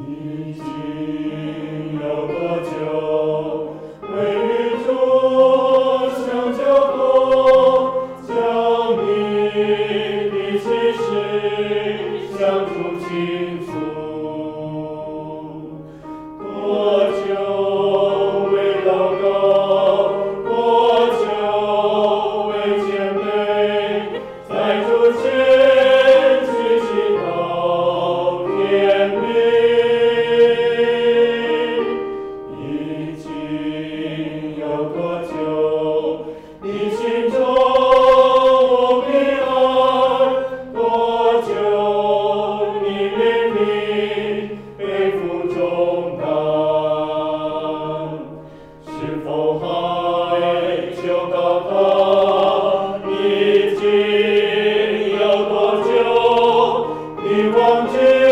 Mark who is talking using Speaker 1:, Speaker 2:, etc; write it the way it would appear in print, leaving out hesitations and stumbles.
Speaker 1: 已经有多久，为宇宙相交托，将你的启示向主倾诉？多久为祷告，多久为谦卑，在主前举起到天明。已经有多久，你心中无平安？多久你面临背负重担？是否还求告他？已经有多久，你忘记